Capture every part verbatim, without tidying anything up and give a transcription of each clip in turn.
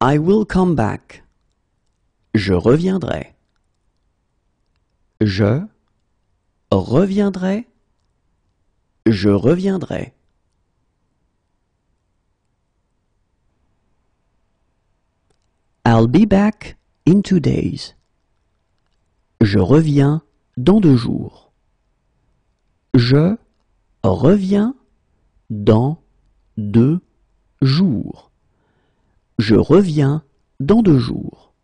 I will come back. Je reviendrai. Je reviendrai. Je reviendrai. I'll be back in two days. Je reviens dans deux jours. Je reviens dans deux jours. Je reviens dans deux jours.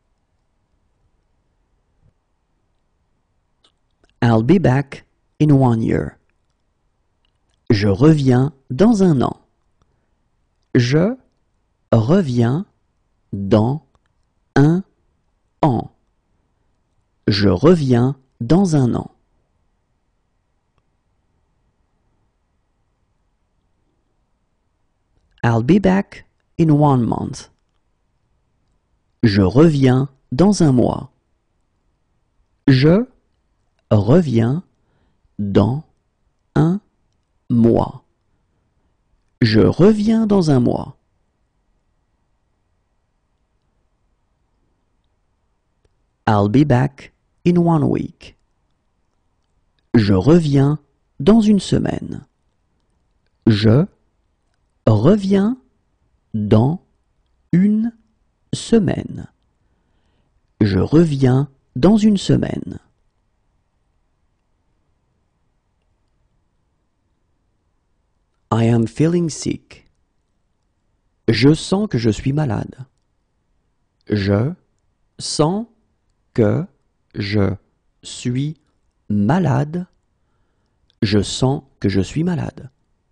I'll be back in one year. Je reviens dans un an. Je reviens dans un an. Je reviens dans un an. I'll be back in one month. Je reviens dans un mois. Je reviens dans un mois. Je reviens dans un mois. I'll be back in one week. Je reviens dans une semaine. Je reviens dans une semaine. Je reviens dans une semaine. I am feeling sick. Je sens que je suis malade. Je sens que je suis malade. Je sens que je suis malade.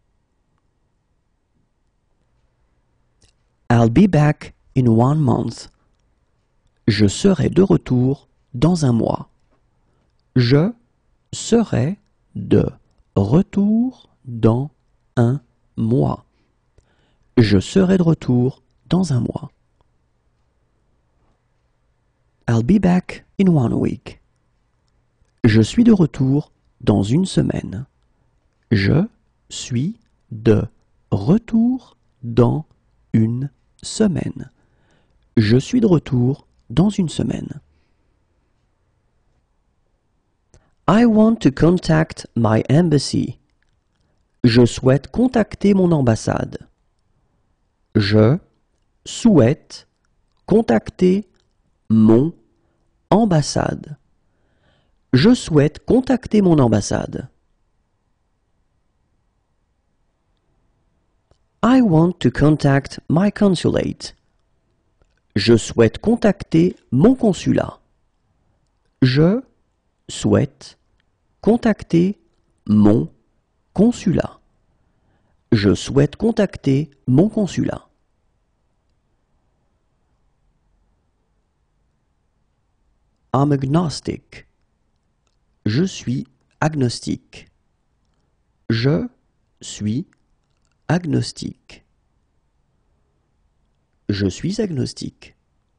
I'll be back in one month. Je serai de retour dans un mois. Je serai de retour dans un mois. Je serai de retour dans un mois. I'll be back in one week. Je suis de retour dans une semaine. Je suis de retour dans une semaine. Je suis de retour dans une semaine. I want to contact my embassy. Je souhaite contacter mon ambassade. Je souhaite contacter mon ambassade. Je souhaite contacter mon ambassade. I want to contact my consulate. Je souhaite contacter mon consulat. Je souhaite contacter mon consulat. Je souhaite contacter mon consulat. I'm agnostic. Je suis agnostique. Je suis agnostique. Je suis agnostique.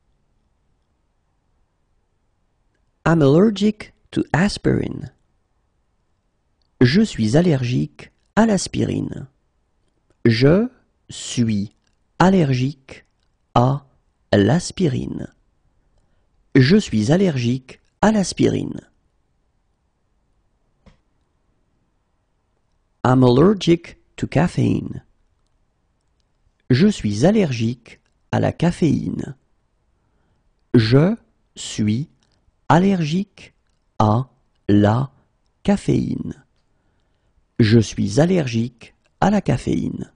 I'm allergic to aspirin. Je suis allergique à l'aspirine. Je suis allergique à l'aspirine. Je suis allergique à l'aspirine. I'm allergic to caffeine. Je suis allergique à la caféine. Je suis allergique à la caféine. Je suis allergique à la caféine.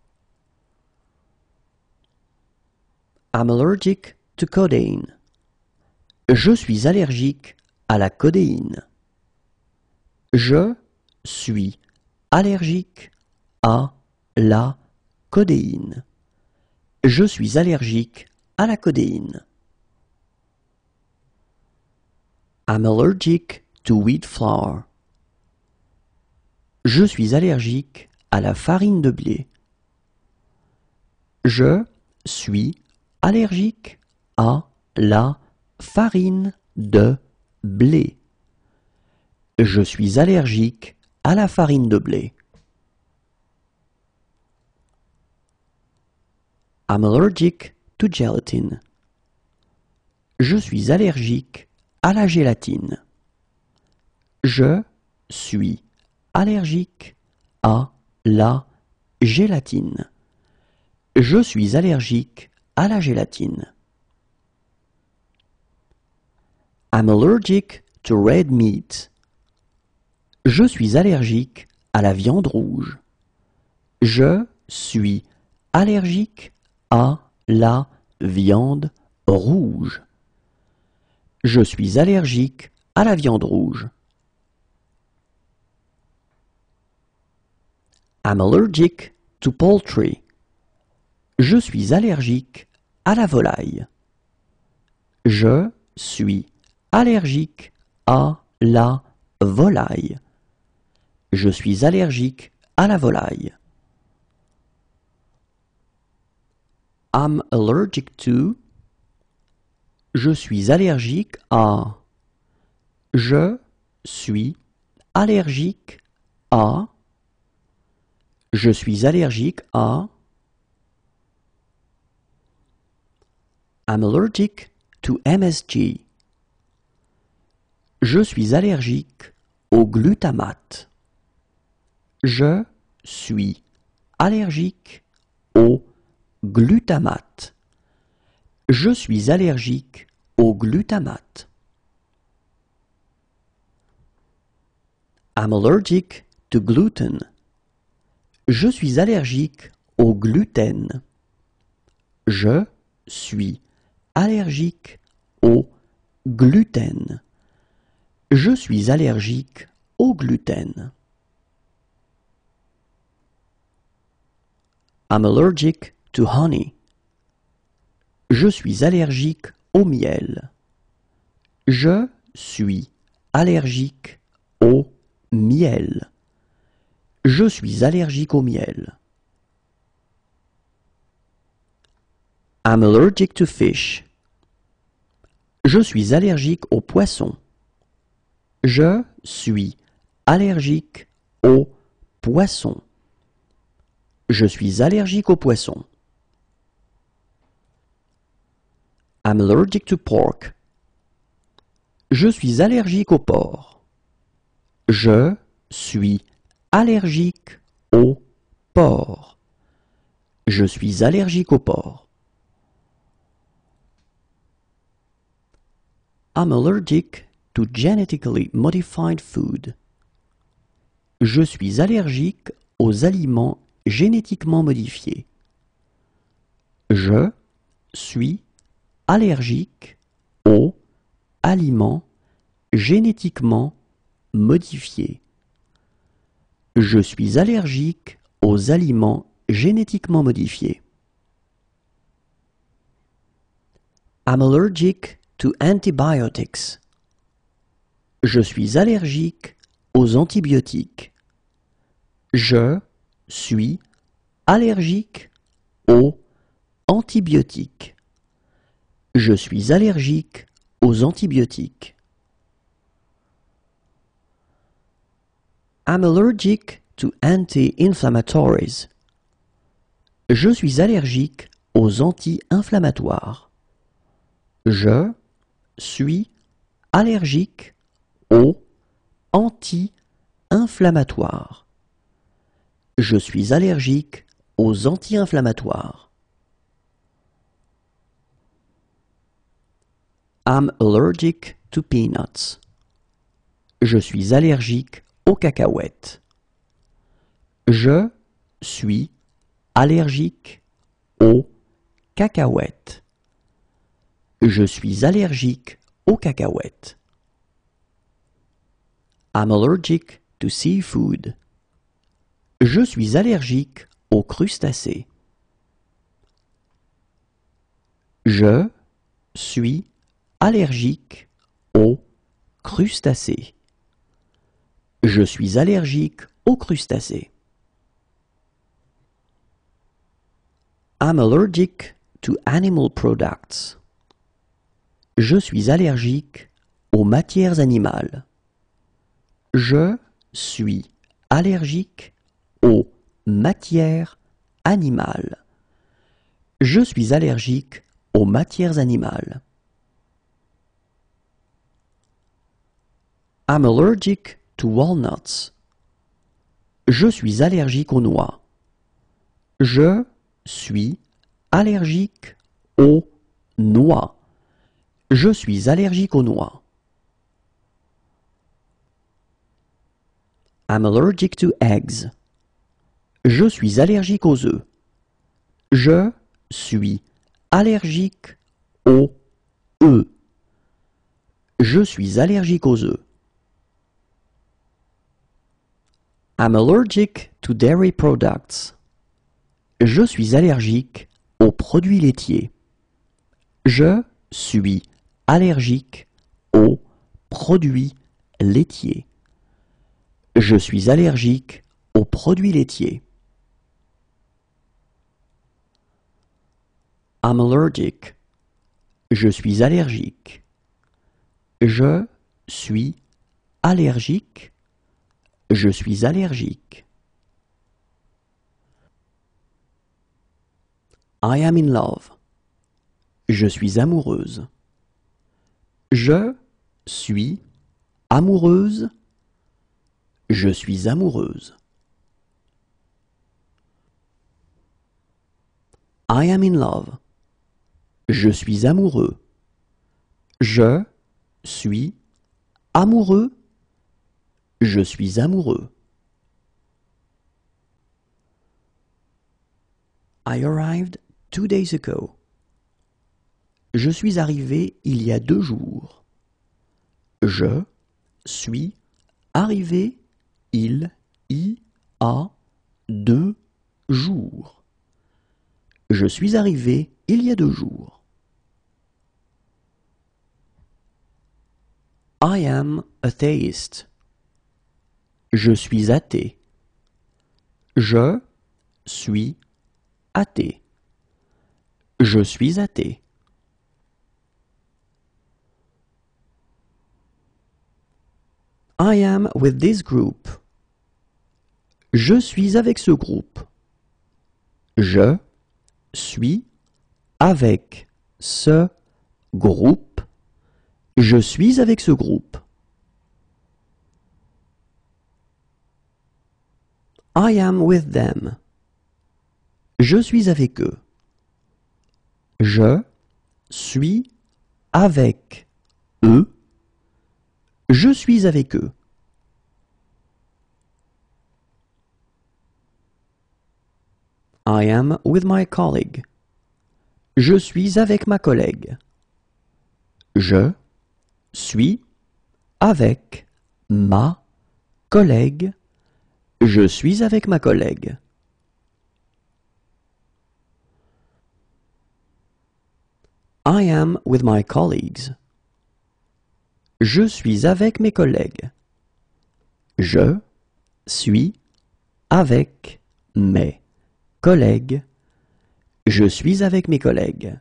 I'm allergic to codeine. Je suis allergique à la codéine. Je suis allergique à la codéine. Je suis allergique à la codéine. I'm allergic to wheat flour. Je suis allergique à la farine de blé. Je suis allergique à la farine de blé. Je suis allergique à la farine de blé. I'm allergic to gelatin. Je suis allergique à la gélatine. Je suis allergique à la gélatine. Je suis allergique à la gélatine. I'm allergic to red meat. Je suis allergique à la viande rouge. Je suis allergique à la viande rouge. Je suis allergique à la viande rouge. I'm allergic to poultry. Je suis allergique à la volaille. Je suis allergique à la volaille. Je suis allergique à la volaille. I'm allergic to. Je suis allergique à. Je suis allergique à. Je suis allergique à. I'm allergic to M S G. Je suis allergique au glutamate. Je suis allergique au glutamate. Je suis allergique au glutamate. I'm allergic to gluten. Je suis allergique au gluten. Je suis allergique au gluten. Je suis allergique au gluten. I'm allergic to honey. Je suis allergique au miel. Je suis allergique au miel. Je suis allergique au miel. I'm allergic to fish. Je suis allergique aux poissons. Je suis allergique aux poissons. Je suis allergique aux poissons. I'm allergic to pork. Je suis allergique au porc. Je suis allergique au porc. Je suis allergique au porc. I'm allergic to genetically modified food. Je suis allergique aux aliments génétiquement modifiés. Je suis allergique aux aliments génétiquement modifiés. Je suis allergique aux aliments génétiquement modifiés. I'm allergic to antibiotics. Je suis allergique aux antibiotiques. Je suis allergique aux antibiotiques. Je suis allergique aux antibiotiques. I'm allergic to anti-inflammatories. Je suis allergique aux anti-inflammatoires. Je suis allergique aux anti-inflammatoires. Je suis allergique aux anti-inflammatoires. I'm allergic to peanuts. Je suis allergique aux cacahuètes. Je suis allergique aux cacahuètes. Je suis allergique aux cacahuètes. I'm allergic to seafood. Je suis allergique aux crustacés. Je suis allergique aux crustacés. Je suis allergique aux crustacés. I'm allergic to animal products. Je suis allergique aux matières animales. Je suis allergique aux matières animales. Je suis allergique aux matières animales. I'm allergic to walnuts. Je suis allergique aux noix. Je suis allergique aux noix. Je suis allergique aux noix. I'm allergic to eggs. Je suis allergique aux œufs. Je suis allergique aux œufs. Je suis allergique aux œufs. I'm allergic to dairy products. Je suis allergique aux produits laitiers. Je suis allergique aux produits laitiers. Je suis allergique aux produits laitiers. I'm allergic. Je suis allergique. Je suis allergique. Je suis allergique. I am in love. Je suis amoureuse. Je suis amoureuse. Je suis amoureuse. I am in love. Je suis amoureux. Je suis amoureux. Je suis amoureux. I arrived two days ago. Je suis arrivé il y a deux jours. Je suis arrivé il y a deux jours. Je suis arrivé il y a deux jours. I am a theist. Je suis athée. Je suis athée. Je suis athée. I am with this group. Je suis avec ce groupe. Je suis avec ce groupe. Je suis avec ce groupe. I am with them. Je suis avec eux. Je suis avec eux. Je suis avec eux. I am with my colleague. Je suis avec ma collègue. Je suis avec ma collègue. Je suis avec ma collègue. I am with my colleagues. Je suis avec mes collègues. Je suis avec mes collègues. Je suis avec mes collègues.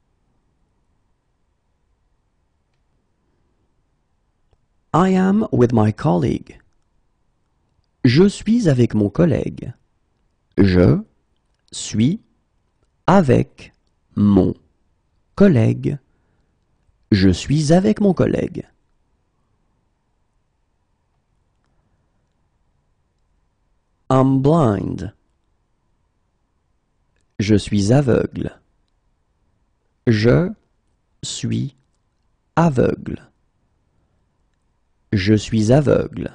I am with my colleague. Je suis avec mon collègue. Je suis avec mon collègue. Je suis avec mon collègue. I'm blind. Je suis aveugle. Je suis aveugle. Je suis aveugle.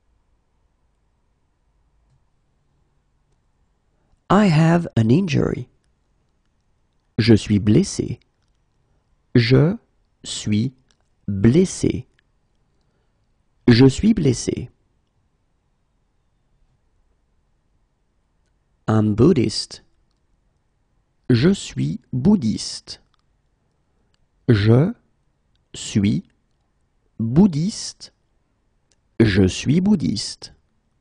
I have an injury. Je suis blessé. Je suis blessé. Je suis blessé. I'm Buddhist. Je suis bouddhiste. Je suis bouddhiste. Je suis bouddhiste.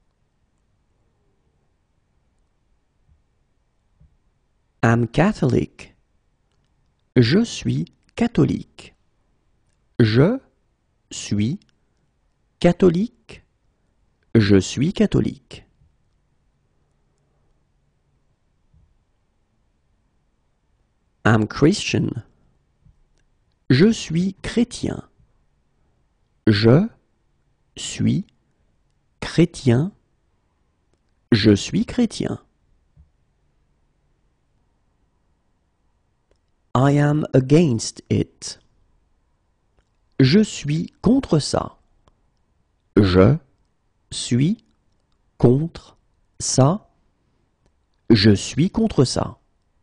I'm Catholic. Je suis catholique. Je suis catholique. Je suis catholique. I'm Christian. Je suis chrétien. Je suis chrétien. Je suis chrétien. I am against it. Je suis contre ça. Je suis contre ça. Je suis contre ça.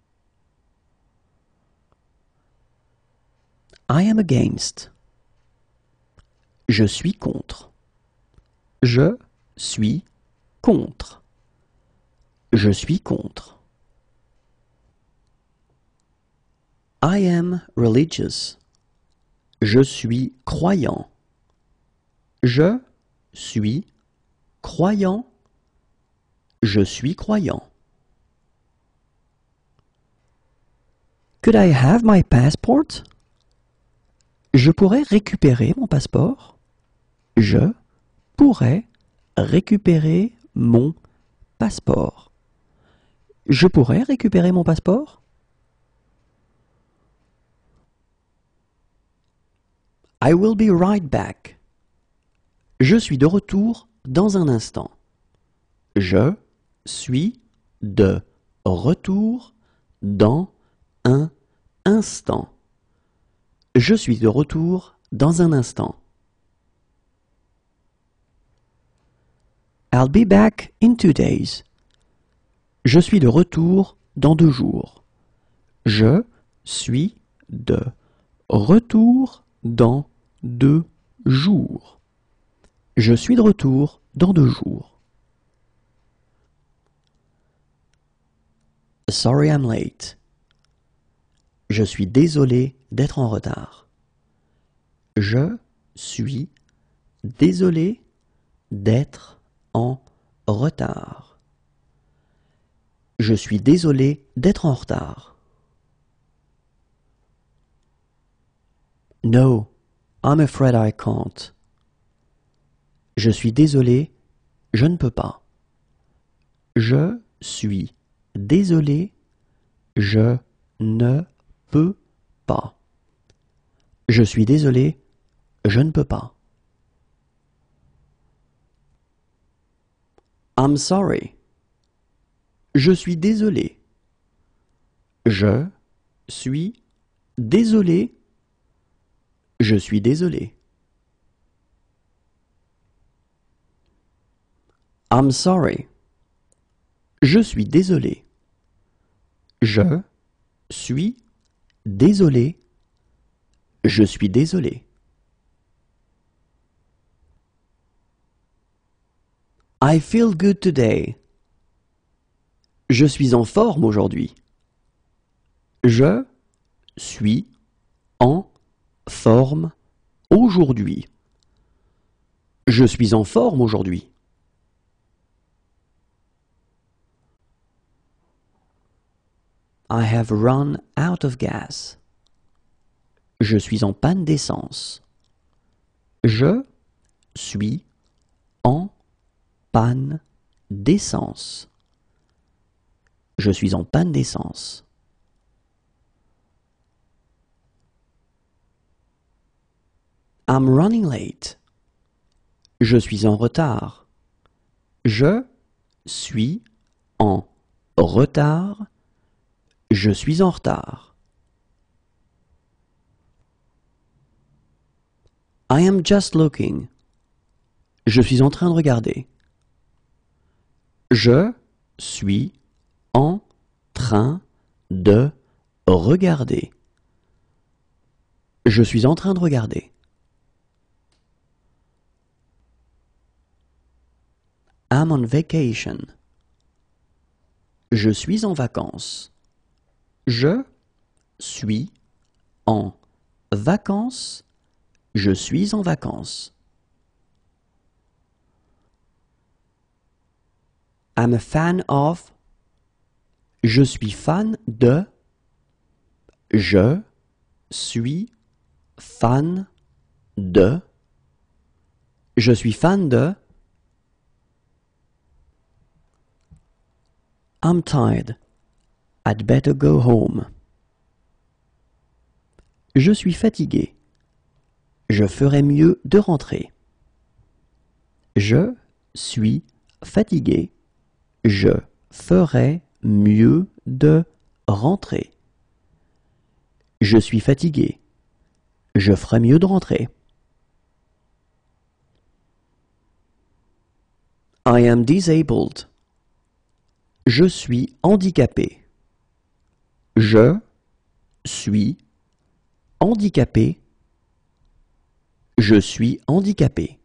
I am against. Je suis contre. Je suis contre. Je suis contre. I am religious. Je suis croyant. Je suis croyant. Je suis croyant. Could I have my passport? Je pourrais récupérer mon passeport? Je pourrais récupérer mon passeport. Je pourrais récupérer mon passeport? I will be right back. Je suis de retour dans un instant. Je suis de retour dans un instant. Je suis de retour dans un instant. I'll be back in two days. Je suis de retour dans deux jours. Je suis de retour dans deux jours. Je suis de retour dans deux jours. Sorry I'm late. Je suis désolé d'être en retard. Je suis désolé d'être en retard. Je suis désolé d'être en retard. No, I'm afraid I can't. Je suis désolé, je ne peux pas. Je suis désolé, je ne peux pas. Je suis désolé, je ne peux pas. I'm sorry. Je suis désolé. Je suis désolé. Je suis désolé. I'm sorry. Je suis désolé. Je suis désolé. Je suis désolé. I feel good today. Je suis en forme aujourd'hui. Je suis en forme aujourd'hui. Je suis en forme aujourd'hui. I have run out of gas. Je suis en panne d'essence. Je suis en panne d'essence. Je suis en panne d'essence. I'm running late. Je suis en retard. Je suis en retard. Je suis en retard. I am just looking. Je suis en train de regarder. Je suis en train de regarder. Je suis en train de regarder. I'm on vacation. Je suis en vacances. Je suis en vacances. Je suis en vacances. I'm a fan of. Je suis fan de. Je suis fan de. Je suis fan de. I'm tired. I'd better go home. Je suis fatigué. Je ferais mieux de rentrer. Je suis fatigué. Je ferais mieux de rentrer. Je suis fatigué. Je ferais mieux de rentrer. I am disabled. Je suis handicapé. Je suis handicapé. Je suis handicapé.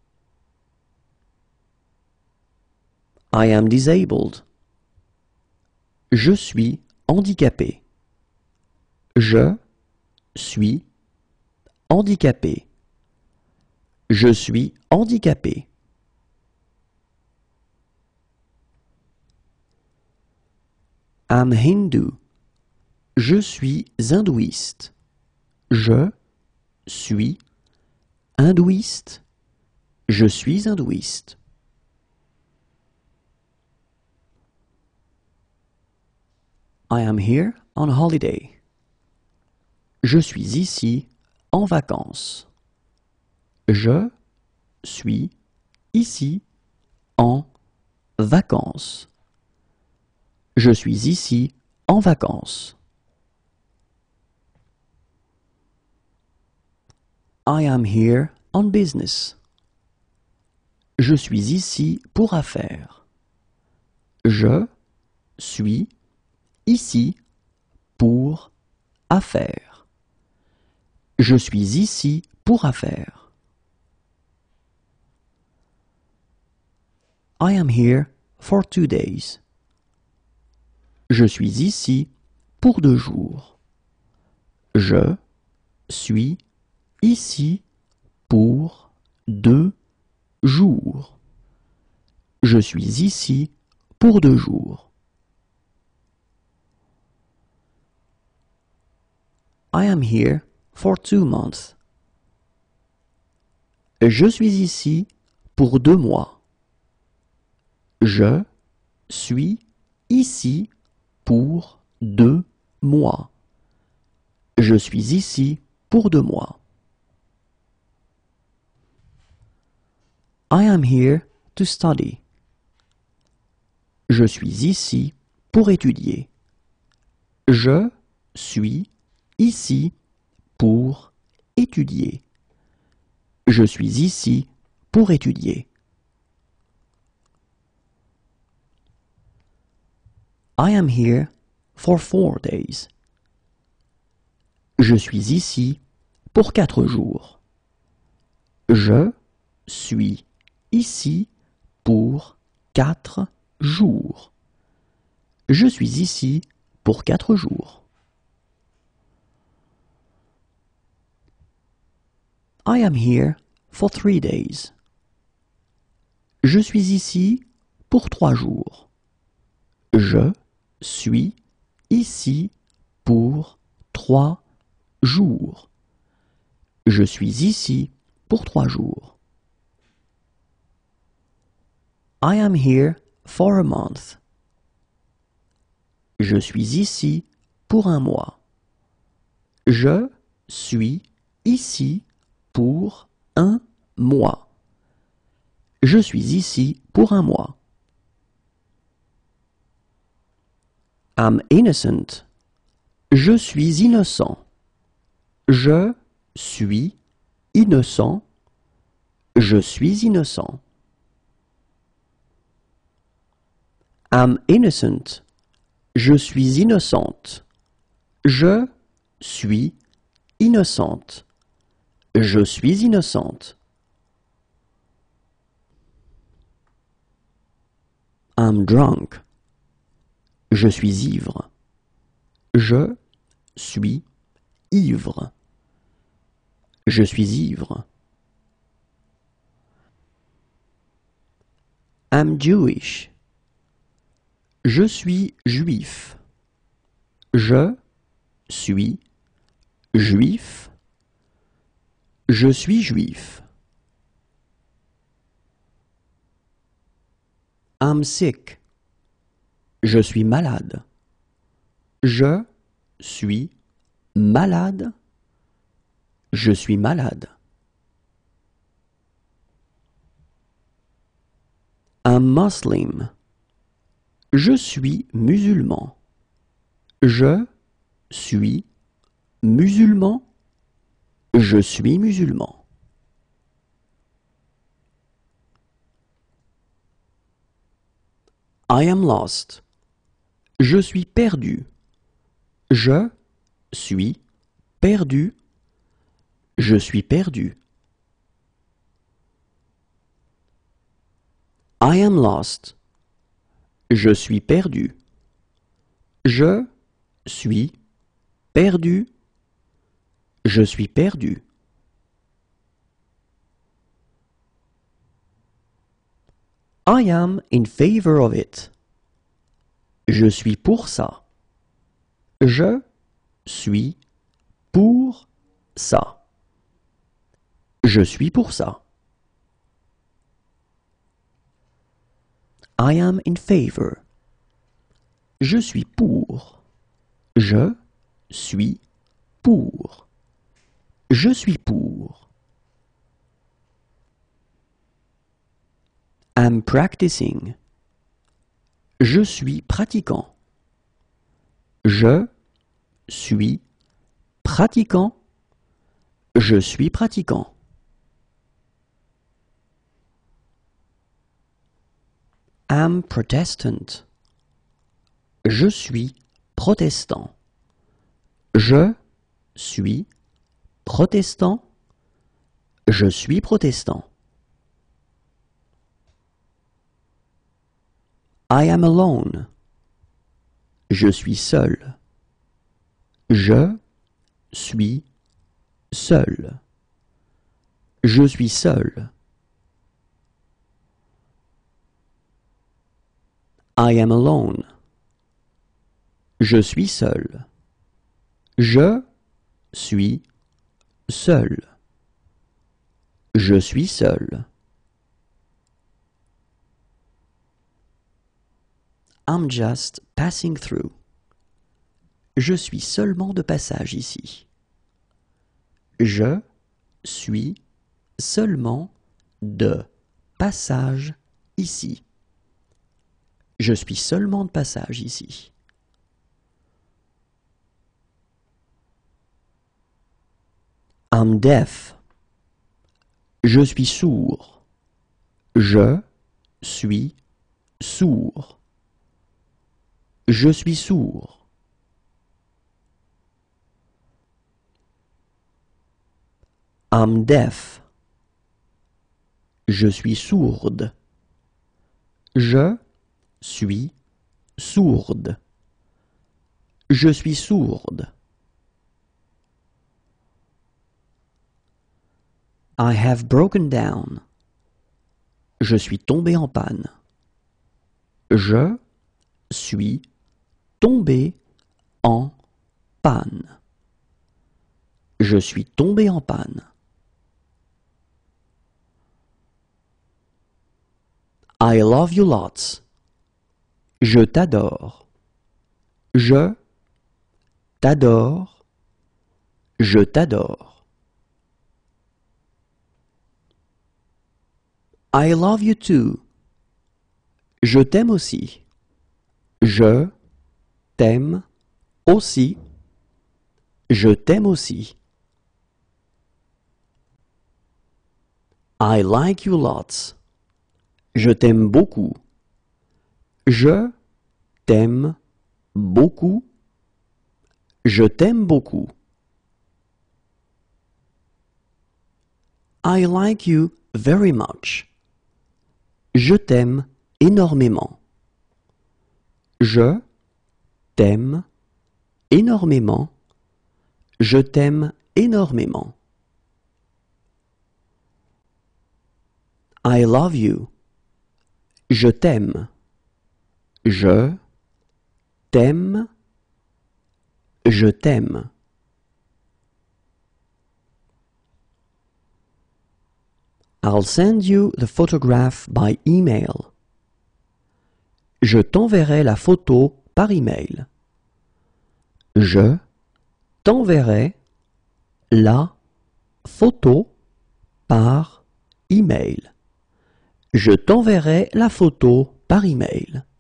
I am disabled. Je suis handicapé. Je suis handicapé. Je suis handicapé. I'm Hindu. Je suis hindouiste. Je suis hindouiste. Je suis hindouiste. I am here on holiday. Je suis ici en vacances. Je suis ici en vacances. Je suis ici en vacances. I am here on business. Je suis ici pour affaires. Je suis ici pour affaires. Je suis ici pour affaires. I am here for two days. Je suis ici pour deux jours. Je suis ici pour deux jours. Je suis ici pour deux jours. I am here for two months. Je suis ici pour deux mois. Je suis ici pour deux mois. Je suis ici pour deux mois. I am here to study. Je suis ici pour étudier. Je suis ici pour étudier. Je suis ici pour étudier. I am here for four days. Je suis ici pour quatre jours. Je suis ici pour quatre jours. Je suis ici pour quatre jours. I am here for three days. Je suis ici pour trois jours. Je suis ici pour trois jours. Je suis ici pour trois jours. I am here for a month. Je suis ici pour un mois. Je suis ici pour un mois. Je suis ici pour un mois. I'm innocent. Je suis innocent. Je suis innocent. Je suis innocent. I'm innocent. Je suis innocente. Je suis innocente. Je suis innocente. I'm drunk. Je suis ivre. Je suis ivre. Je suis ivre. I'm Jewish. Je suis juif. Je suis juif. Je suis juif. I'm sick. Je suis malade. Je suis malade. Je suis malade. I'm Muslim. Je suis musulman. Je suis musulman. Je suis musulman. I am lost. Je suis perdu. Je suis perdu. Je suis perdu. I am lost. Je suis perdu. Je suis perdu. Je suis perdu. I am in favor of it. Je suis pour ça. Je suis pour ça. Je suis pour ça. I am in favor. Je suis pour. Je suis pour. Je suis pour. I'm practicing. Je suis pratiquant. Je suis pratiquant. Je suis pratiquant. I'm Protestant. Je suis protestant. Je suis protestant. Je suis protestant. I am alone. Je suis seul. Je suis seul. Je suis seul. I am alone. Je suis seul. Je suis seul. Je suis seul. I'm just passing through. Je suis seulement de passage ici. Je suis seulement de passage ici. Je suis seulement de passage ici. I'm deaf. Je suis sourd. Je suis sourd. Je suis sourd. I'm deaf. Je suis sourde. Je suis sourde. Je suis sourde. I have broken down. Je suis tombé en panne. Je suis tombé en panne. Je suis tombé en panne. I love you lots. Je t'adore. Je t'adore. Je t'adore. I love you too. Je t'aime aussi. Je t'aime aussi. Je t'aime aussi. I like you lots. Je t'aime beaucoup. Je t'aime beaucoup. Je t'aime beaucoup. I like you very much. Je t'aime énormément. Je t'aime énormément. Je t'aime énormément. I love you. Je t'aime. Je t'aime. Je t'aime. I'll send you the photograph by email. Je t'enverrai la photo par email. Je t'enverrai la photo par email. Je t'enverrai la photo par email.